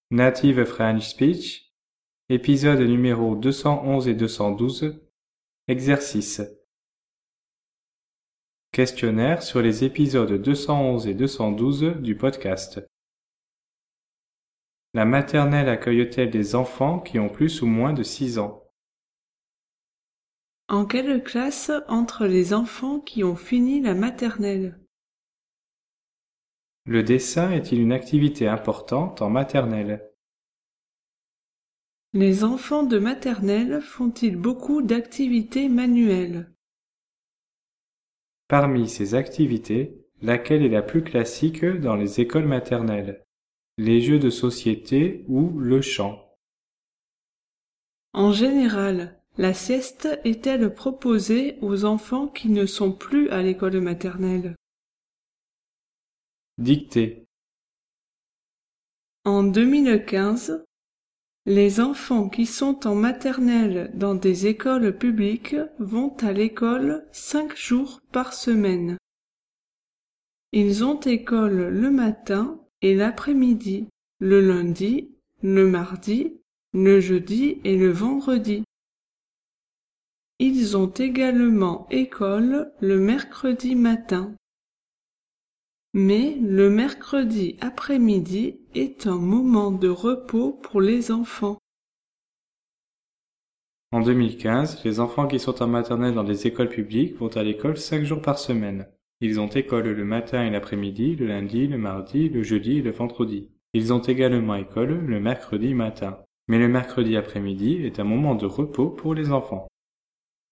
Native French Speech, épisode numéro 211 et 212, exercice. Questionnaire sur les épisodes 211 et 212 du podcast. La maternelle accueille-t-elle des enfants qui ont plus ou moins de 6 ans? En quelle classe entrent les enfants qui ont fini la maternelle? Le dessin est-il une activité importante en maternelle? Les enfants de maternelle font-ils beaucoup d'activités manuelles? Parmi ces activités, laquelle est la plus classique dans les écoles maternelles? Les jeux de société ou le chant? En général, la sieste est-elle proposée aux enfants qui ne sont plus à l'école maternelle? Dictée. En 2015, les enfants qui sont en maternelle dans des écoles publiques vont à l'école 5 jours par semaine. Ils ont école le matin et l'après-midi, le lundi, le mardi, le jeudi et le vendredi. Ils ont également école le mercredi matin. Mais le mercredi après-midi est un moment de repos pour les enfants. En 2015, les enfants qui sont en maternelle dans des écoles publiques vont à l'école 5 jours par semaine. Ils ont école le matin et l'après-midi, le lundi, le mardi, le jeudi et le vendredi. Ils ont également école le mercredi matin. Mais le mercredi après-midi est un moment de repos pour les enfants.